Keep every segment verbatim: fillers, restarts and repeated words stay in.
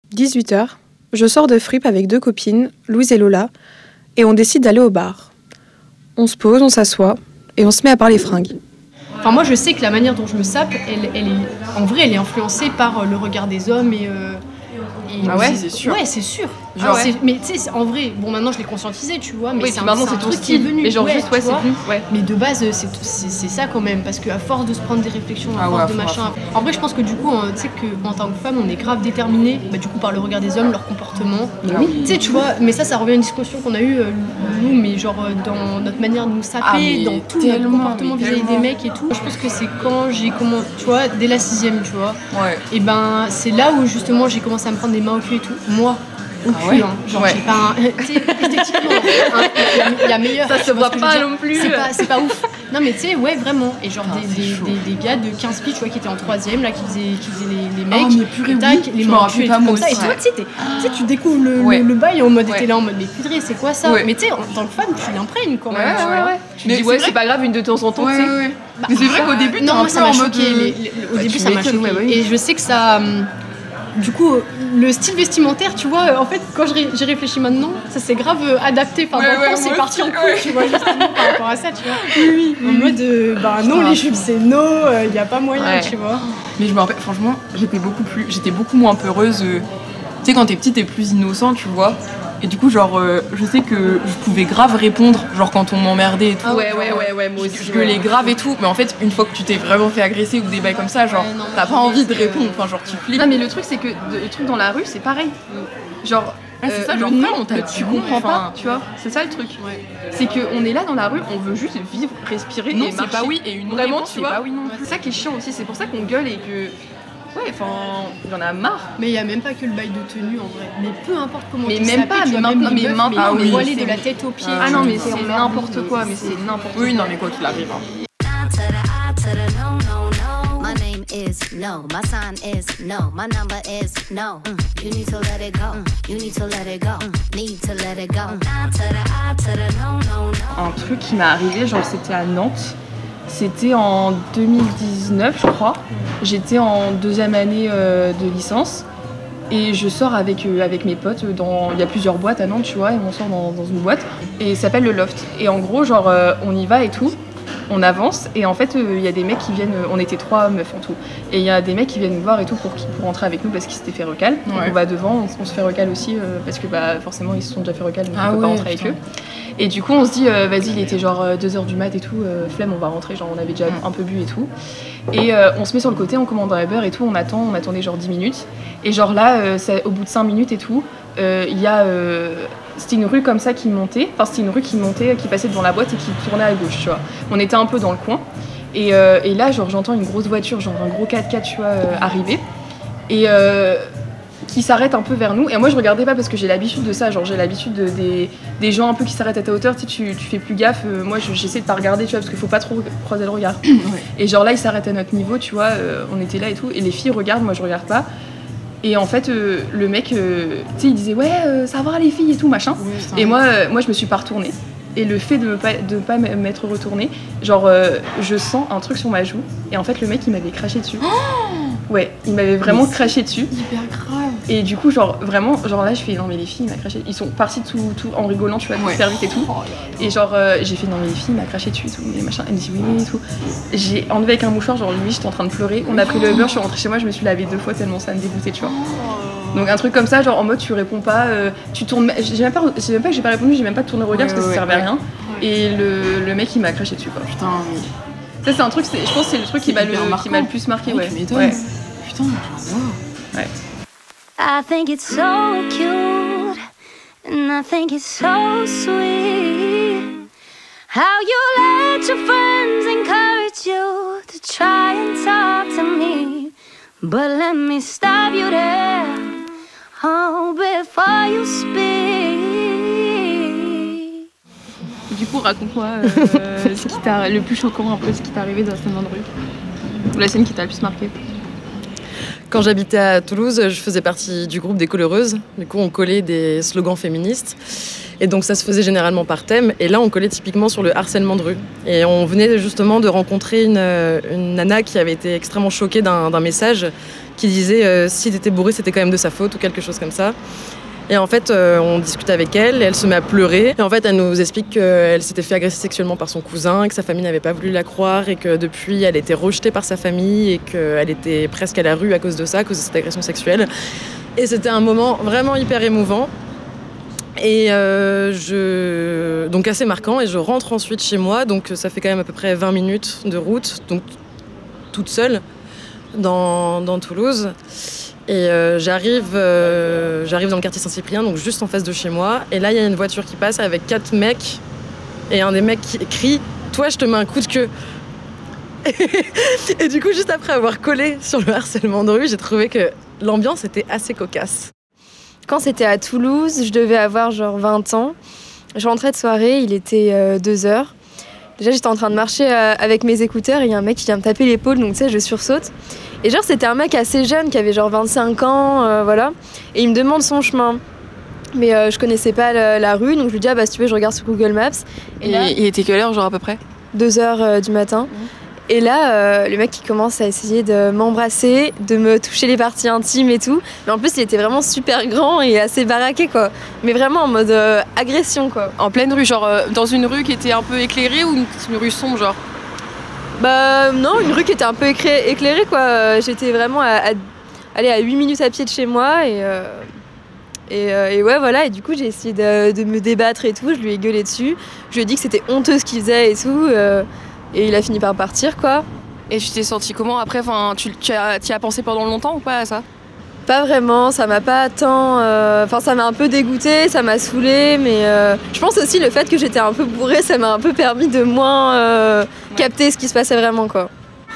dix-huit heures, je sors de Fripp avec deux copines, Louise et Lola, et on décide d'aller au bar. On se pose, on s'assoit, et on se met à parler fringues. Enfin, moi, je sais que la manière dont je me sape, elle, elle est, en vrai, elle est influencée par le regard des hommes et... Euh, et ah ouais, c'est sûr. Ouais, c'est sûr. Genre, ah ouais. c'est, mais tu sais, en vrai, bon, maintenant je l'ai conscientisé, tu vois, mais oui, c'est, un, un, c'est un ton truc style. qui est venu. Mais genre, ouais, juste, ouais, c'est venu. Ouais. Mais de base, c'est, c'est, c'est ça quand même, parce qu'à force de se prendre des réflexions, à ah force ouais, de machin. En vrai, je pense que du coup, tu sais, qu'en tant que femme, on est grave déterminés, bah, du coup, par le regard des hommes, leur comportement. Ah oui. Tu sais, tu vois, mais ça, ça revient à une discussion qu'on a eue, euh, nous, mais genre, dans notre manière de nous saper, ah, dans tout notre comportement vis-à-vis des mecs et tout. Je pense que c'est quand j'ai commencé, tu vois, dès la sixième, tu vois. Ouais. Et ben, c'est là où justement j'ai commencé à me prendre des mains au cul et tout. Moi. Au ah cul, ouais. hein. Genre ouais. j'ai pas un... tu sais, esthétiquement, il y a meilleur. Ça se voit pas non plus. C'est pas, c'est pas ouf. Non mais tu sais, ouais, vraiment. Et genre ah, des, des, des, des gars de quinze piges, tu vois, qui étaient en troisième, là, qui faisaient, qui faisaient les, les mecs. Oh, mais purée, et tac, oui. les je mains au cul et tout comme ça. Et ouais. toi, tu sais, ah. tu découvres le, ouais. le, le bail en mode, ouais. t'es là en mode, mais pudré, c'est quoi ça ouais. Mais tu sais, en tant que femme, tu l'imprègnes quand même. Ouais, ouais, ouais. Tu dis, ouais, c'est pas grave, une de temps en temps, tu sais. Mais c'est vrai qu'au début, non, moi ça m'a choqué. Au début, ça m'a choqué. Et je sais que ça. Du coup, le style vestimentaire, tu vois, en fait, quand j'ai réfléchi maintenant, ça s'est grave adapté. Enfin, ouais, dans le ouais, temps, c'est parti en couille, ouais. tu vois, justement, par rapport à ça, tu vois. Oui, oui. En mode, euh, bah non, les jupes, c'est no, il euh, n'y a pas moyen, ouais. tu vois. Mais je me rappelle, franchement, j'étais beaucoup plus, j'étais beaucoup moins peureuse. Euh, tu sais, quand t'es petite, t'es plus innocent, tu vois. Et du coup, genre, euh, je sais que je pouvais grave répondre, genre quand on m'emmerdait et tout. Ah ouais, ouais, ouais, ouais, moi aussi. Je gueulais ouais. grave et tout, mais en fait, une fois que tu t'es vraiment fait agresser ou des bails comme ça, genre, ouais, non, t'as pas envie de répondre, enfin, genre, tu flippes. Non, mais le truc, c'est que le truc dans la rue, c'est pareil. Genre, ah, c'est euh, ça, genre, non, on t'a tu comprends pas, tu vois, c'est ça le truc. Ouais. C'est qu'on est là dans la rue, on veut juste vivre, respirer non, et marcher. Pas oui et une vraiment, tu vois. Pas oui non plus. C'est ça qui est chiant aussi, c'est pour ça qu'on gueule et que. Ouais, enfin, il y en a marre. Mais il n'y a même pas que le bail de tenue en vrai. Mais peu importe comment mais tu même pas, mais maintenant, mais maintenant, ah oui, voilé de la tête aux pieds. Ah non, mais c'est n'importe quoi, mais c'est n'importe quoi. Oui, non, mais quoi qu'il arrive. My name is no, my sign is no, my number is no. Mm. You need to let it go. Mm. You need to let it go. Mm. Need to let it go. Mm. To the I to the no, no, no. Un truc qui m'est arrivé, genre c'était à Nantes. C'était en deux mille dix-neuf, je crois. J'étais en deuxième année euh, de licence et je sors avec, euh, avec mes potes. Dans... Il y a plusieurs boîtes à Nantes, tu vois, et on sort dans, dans une boîte et ça s'appelle le Loft. Et en gros, genre, euh, on y va et tout, on avance et en fait, il euh, y a des mecs qui viennent. Euh, on était trois meufs en tout. Et il y a des mecs qui viennent nous voir et tout pour, pour rentrer avec nous parce qu'ils s'étaient fait recal. Ouais. Donc on va devant, on, on se fait recal aussi euh, parce que bah, forcément, ils se sont déjà fait recal, donc ah on peut ouais, pas rentrer putain. avec eux. Et du coup, on se dit, euh, vas-y, il était genre deux heures du mat et tout, euh, flemme, on va rentrer, genre on avait déjà un peu bu et tout. Et euh, on se met sur le côté, on commande un Uber et tout, on attend, on attendait genre dix minutes. Et genre là, euh, ça, au bout de cinq minutes et tout, il euh, y a... Euh, c'était une rue comme ça qui montait, enfin c'était une rue qui montait, qui passait devant la boîte et qui tournait à gauche, tu vois. On était un peu dans le coin. Et, euh, et là, genre j'entends une grosse voiture, genre un gros quatre-quatre, tu vois, euh, arriver. Et... Euh, qui s'arrête un peu vers nous, et moi je regardais pas parce que j'ai l'habitude de ça, genre j'ai l'habitude de, des, des gens un peu qui s'arrêtent à ta hauteur, tu sais, tu, tu fais plus gaffe, euh, moi je, j'essaie de pas regarder, tu vois, parce qu'il faut pas trop croiser le regard. Ouais. Et genre là ils s'arrêtent à notre niveau, tu vois, euh, on était là et tout, et les filles regardent, moi je regarde pas, et en fait euh, le mec, euh, tu sais, il disait ouais, euh, ça va les filles et tout, machin, oui, et moi, euh, moi je me suis pas retournée. Et le fait de ne pas, de pas m'être retournée, genre euh, je sens un truc sur ma joue, et en fait le mec il m'avait craché dessus. Oh ouais, il m'avait vraiment mais craché dessus. Hyper grave. Et du coup, genre vraiment, genre là je fais non mais les filles il m'a craché. Ils sont partis tout, tout en rigolant, tu vois, ouais. super vite et tout. Oh, et genre euh, j'ai fait non mais les filles il m'a craché dessus et tout, mais machin. Elle me dit oui oui et tout. J'ai enlevé avec un mouchoir, genre lui j'étais en train de pleurer. On a pris le Uber, je suis rentrée chez moi, je me suis lavée deux fois tellement ça me dégoûtait, tu vois. Oh. Donc un truc comme ça, genre en mode tu réponds pas, euh, tu tournes. J'ai même pas, j'ai même pas que j'ai pas répondu, j'ai même pas tourné le regard ouais, parce que ouais, ça servait ouais. à rien. Ouais. Et le, le mec il m'a craché dessus quoi. Putain. Oui. Ça c'est un truc, c'est, je pense que c'est le truc qui m'a, le, qui m'a le plus marqué. Ouais, ouais. Tu m'étonnes. Ouais. Putain. Ouais. I think it's so cute and I think it's so sweet how you let your friends encourage you to try and talk to me, but let me stop you there, oh, before you speak. Du coup, raconte-moi euh, ce qui t'a le plus choquant, un peu ce qui t'est arrivé dans la scène de rue, ou la scène qui t'a le plus marqué. Quand j'habitais à Toulouse, je faisais partie du groupe des collereuses. Du coup, on collait des slogans féministes. Et donc, ça se faisait généralement par thème. Et là, on collait typiquement sur le harcèlement de rue. Et on venait justement de rencontrer une, une nana qui avait été extrêmement choquée d'un, d'un message qui disait euh, si t'étais bourré, c'était quand même de sa faute ou quelque chose comme ça. Et en fait, euh, on discute avec elle, et elle se met à pleurer. Et en fait, elle nous explique qu'elle s'était fait agresser sexuellement par son cousin, et que sa famille n'avait pas voulu la croire, et que depuis, elle était rejetée par sa famille, et qu'elle était presque à la rue à cause de ça, à cause de cette agression sexuelle. Et c'était un moment vraiment hyper émouvant. Et euh, je... donc assez marquant, et je rentre ensuite chez moi, donc ça fait quand même à peu près vingt minutes de route, donc toute seule, dans, dans Toulouse. Et euh, j'arrive, euh, j'arrive dans le quartier Saint-Cyprien, donc juste en face de chez moi. Et là, il y a une voiture qui passe avec quatre mecs. Et un des mecs qui crie « Toi, je te mets un coup de queue !» Et du coup, juste après avoir collé sur le harcèlement de rue, j'ai trouvé que l'ambiance était assez cocasse. Quand c'était à Toulouse, je devais avoir genre vingt ans. Je rentrais de soirée, il était euh, deux heures. Déjà, j'étais en train de marcher euh, avec mes écouteurs et il y a un mec qui vient me taper l'épaule, donc tu sais, je sursaute. Et genre, c'était un mec assez jeune, qui avait genre vingt-cinq ans, euh, voilà. Et il me demande son chemin. Mais euh, je connaissais pas la, la rue, donc je lui dis, ah bah si tu veux, je regarde sur Google Maps. Et, et là, il était quelle heure, genre à peu près ? Deux heures euh, du matin. Mmh. Et là, euh, le mec, il commence à essayer de m'embrasser, de me toucher les parties intimes et tout. Mais en plus, il était vraiment super grand et assez baraqué, quoi. Mais vraiment en mode euh, agression, quoi. En pleine rue, genre euh, dans une rue qui était un peu éclairée ou une, une rue sombre, genre ? Bah non, une rue qui était un peu éclairée, éclairée quoi. J'étais vraiment à, à, allez, à huit minutes à pied de chez moi et, euh, et, euh, et ouais voilà. Et du coup j'ai essayé de, de me débattre et tout, je lui ai gueulé dessus. Je lui ai dit que c'était honteux ce qu'il faisait et tout. Euh, et il a fini par partir quoi. Et tu t'es sentie comment après, enfin, tu, tu as, tu y as pensé pendant longtemps ou pas à ça ? Pas vraiment, ça m'a pas tant... Enfin, euh, ça m'a un peu dégoûtée, ça m'a saoulée, mais euh, je pense aussi le fait que j'étais un peu bourrée, ça m'a un peu permis de moins euh, ouais. capter ce qui se passait vraiment, quoi.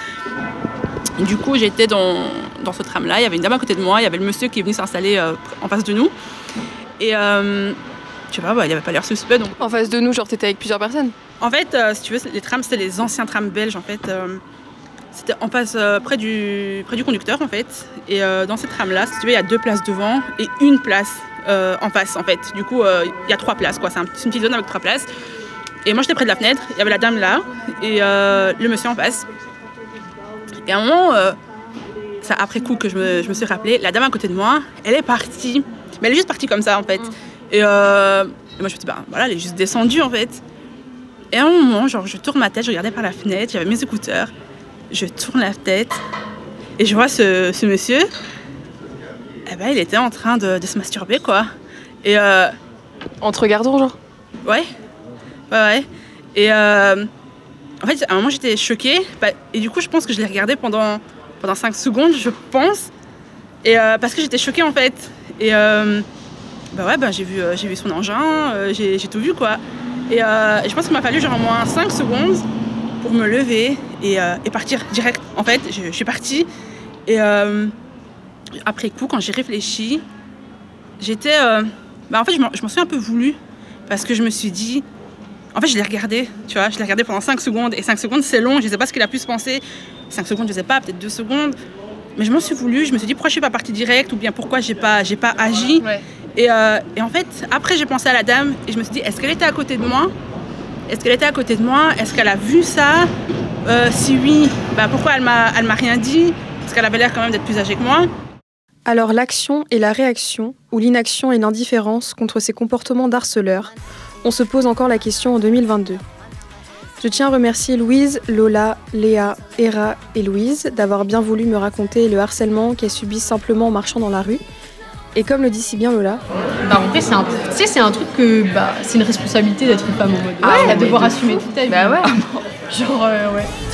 Et du coup, j'étais dans, dans ce tram-là, il y avait une dame à côté de moi, il y avait le monsieur qui est venu s'installer euh, en face de nous. Et euh, tu vois, bah, il avait pas l'air suspect. Donc... En face de nous, genre t'étais avec plusieurs personnes ? En fait, euh, si tu veux, les trams, c'était les anciens trams belges, en fait. Euh, C'était, on passe euh, près, du, près du conducteur en fait, et euh, dans cette tram-là, si tu veux, il y a deux places devant et une place euh, en face en fait. Du coup, il euh, y a trois places quoi. C'est, un, c'est une petite zone avec trois places. Et moi, j'étais près de la fenêtre. Il y avait la dame là et euh, le monsieur en face. Et à un moment, euh, c'est après coup que je me, je me suis rappelé, la dame à côté de moi, elle est partie, mais elle est juste partie comme ça en fait. Et, euh, et moi, je me suis dit, bah voilà, elle est juste descendue en fait. Et à un moment, genre, je tourne ma tête, je regardais par la fenêtre, j'avais mes écouteurs. Je tourne la tête et je vois ce, ce monsieur, eh ben, il était en train de, de se masturber, quoi. Et euh, en te regardant, genre ? Ouais, ouais, ouais. Et euh, en fait, à un moment, j'étais choquée. Bah, et du coup, je pense que je l'ai regardé pendant, pendant cinq secondes, je pense. Et euh, parce que j'étais choquée, en fait. Et euh, bah ouais, bah, j'ai, vu, euh, j'ai vu son engin, euh, j'ai, j'ai tout vu, quoi. Et, euh, et je pense qu'il m'a fallu genre au moins cinq secondes pour me lever et, euh, et partir direct. En fait, je, je suis partie et euh, après coup, quand j'ai réfléchi, j'étais... Euh, bah en fait, je m'en, je m'en suis un peu voulu parce que je me suis dit... En fait, je l'ai regardé, tu vois, je l'ai regardé pendant cinq secondes et cinq secondes, c'est long, je ne sais pas ce qu'il a pu se penser. cinq secondes, je ne sais pas, peut-être deux secondes. Mais je m'en suis voulu, je me suis dit pourquoi je ne suis pas partie direct ou bien pourquoi je n'ai pas, j'ai pas agi. Ouais. Et, euh, et en fait, après, j'ai pensé à la dame et je me suis dit, est-ce qu'elle était à côté de moi ? Est-ce qu'elle était à côté de moi ? Est-ce qu'elle a vu ça ? euh, Si oui, bah pourquoi elle m'a, elle m'a rien dit ? Parce qu'elle avait l'air quand même d'être plus âgée que moi. Alors l'action et la réaction, ou l'inaction et l'indifférence contre ces comportements d'harceleurs, on se pose encore la question en deux mille vingt-deux. Je tiens à remercier Louise, Lola, Léa, Hera et Louise d'avoir bien voulu me raconter le harcèlement qu'elles subissent simplement en marchant dans la rue. Et comme le dit si bien Lola... Bah en vrai, c'est un, tu sais, c'est un truc que... Bah, c'est une responsabilité d'être une femme en mode... Ouais, à devoir assumer toute ta vie. Bah ouais. Genre, euh, ouais.